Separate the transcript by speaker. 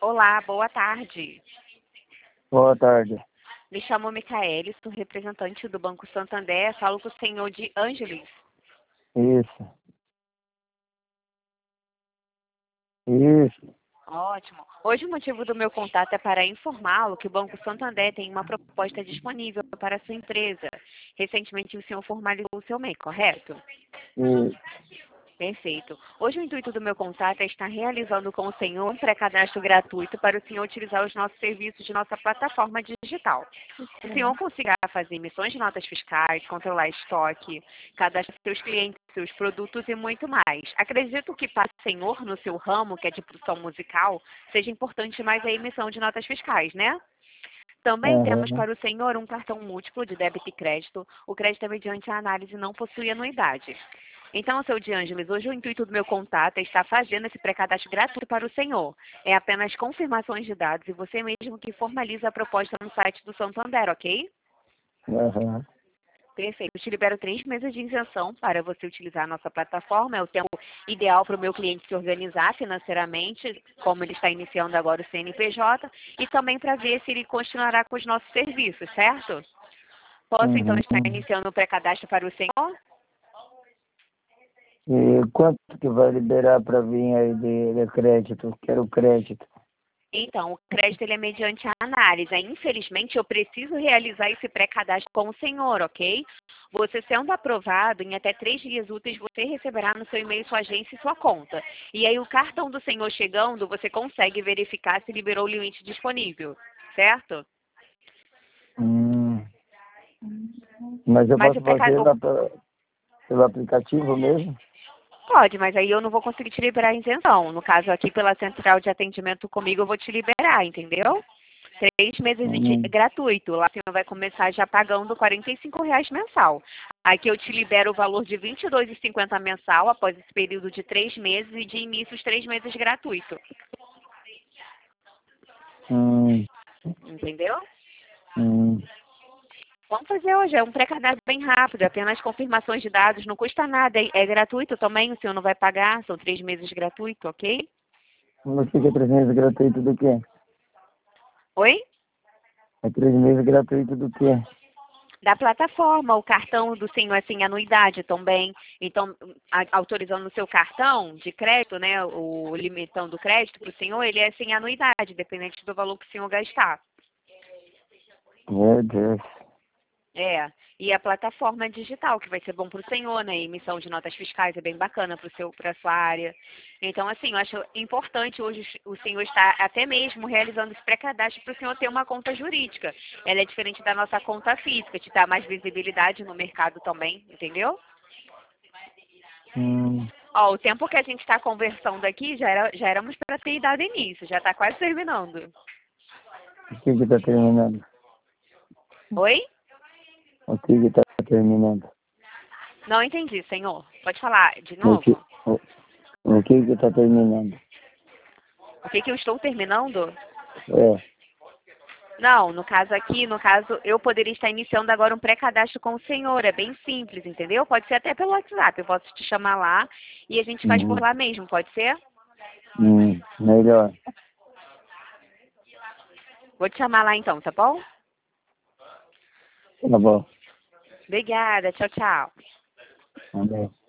Speaker 1: Olá, boa tarde.
Speaker 2: Boa tarde.
Speaker 1: Me chamo Micaele, sou representante do Banco Santander. Falo com o senhor de Ângeles.
Speaker 2: Isso. Isso.
Speaker 1: Ótimo. Hoje o motivo do meu contato é para informá-lo que o Banco Santander tem uma proposta disponível para a sua empresa. Recentemente o senhor formalizou o seu MEI, correto?
Speaker 2: Isso.
Speaker 1: Perfeito. Hoje o intuito do meu contato é estar realizando com o senhor um pré-cadastro gratuito para o senhor utilizar os nossos serviços de nossa plataforma digital. O senhor conseguirá fazer emissões de notas fiscais, controlar estoque, cadastrar seus clientes, seus produtos e muito mais. Acredito que para o senhor, no seu ramo, que é de produção musical, seja importante mais a emissão de notas fiscais, né? Também temos
Speaker 2: Aham.
Speaker 1: para o senhor um cartão múltiplo de débito e crédito. O crédito é mediante a análise e não possui anuidade. Então, seu de Ângeles, hoje o intuito do meu contato é estar fazendo esse pré-cadastro gratuito para o senhor. É apenas confirmações de dados e você mesmo que formaliza a proposta no site do Santander, ok?
Speaker 2: Aham.
Speaker 1: Perfeito. Eu te libero 3 meses de isenção para você utilizar a nossa plataforma. É o tempo ideal para o meu cliente se organizar financeiramente, como ele está iniciando agora o CNPJ, e também para ver se ele continuará com os nossos serviços, certo? Posso então estar
Speaker 2: Uhum.
Speaker 1: iniciando o pré-cadastro para o senhor?
Speaker 2: E quanto que vai liberar para vir aí de crédito? Quero crédito.
Speaker 1: Então, o crédito ele é mediante a análise. Aí, infelizmente, eu preciso realizar esse pré-cadastro com o senhor, ok? Você sendo aprovado, em até 3 dias úteis, você receberá no seu e-mail sua agência e sua conta. E aí, o cartão do senhor chegando, você consegue verificar se liberou o limite disponível, certo?
Speaker 2: Hum. Mas eu
Speaker 1: Mas
Speaker 2: posso
Speaker 1: o
Speaker 2: fazer
Speaker 1: pré-cadastro...
Speaker 2: lá pelo aplicativo mesmo?
Speaker 1: Pode, mas aí eu não vou conseguir te liberar a isenção. No caso aqui, pela central de atendimento comigo, eu vou te liberar, entendeu? 3 meses
Speaker 2: Hum.
Speaker 1: gratuito. Lá você vai começar já pagando R$ 45 mensal. Aqui eu te libero o valor de R$ 22,50 mensal após esse período de 3 meses e de início os 3 meses gratuito.
Speaker 2: Hum.
Speaker 1: Entendeu?
Speaker 2: Hum.
Speaker 1: Vamos fazer hoje. É um pré-cadastro bem rápido. É apenas confirmações de dados. Não custa nada. É gratuito também. O senhor não vai pagar. São 3 meses gratuito, ok?
Speaker 2: Mas fica 3 meses gratuito do quê?
Speaker 1: Oi?
Speaker 2: É 3 meses gratuito do quê?
Speaker 1: Da plataforma, o cartão do senhor é sem anuidade também. Então, autorizando o seu cartão de crédito, né, o limitão do crédito para o senhor, ele é sem anuidade, dependente do valor que o senhor gastar.
Speaker 2: Meu Deus.
Speaker 1: É, e a plataforma digital, que vai ser bom para o senhor, né? Emissão de notas fiscais é bem bacana para a sua área. Então, assim, eu acho importante hoje o senhor estar até mesmo realizando esse pré-cadastro para o senhor ter uma conta jurídica. Ela é diferente da nossa conta física, te dá mais visibilidade no mercado também, entendeu?
Speaker 2: Hum.
Speaker 1: Ó, o tempo que a gente está conversando aqui, já éramos para ter dado início, já está quase terminando.
Speaker 2: O que que tá terminando?
Speaker 1: Oi?
Speaker 2: O que que tá terminando?
Speaker 1: Não entendi, senhor. Pode falar de
Speaker 2: O que,
Speaker 1: novo?
Speaker 2: o, o que que tá terminando?
Speaker 1: O que que eu estou terminando?
Speaker 2: É.
Speaker 1: Não, no caso aqui, no caso, eu poderia estar iniciando agora um pré-cadastro com o senhor. É bem simples, entendeu? Pode ser até pelo WhatsApp. Eu posso te chamar lá e a gente faz por
Speaker 2: Uhum.
Speaker 1: lá mesmo, pode ser?
Speaker 2: Melhor.
Speaker 1: Vou te chamar lá então, tá bom?
Speaker 2: Tá bom.
Speaker 1: Obrigada, tchau, tchau.
Speaker 2: Tá bom.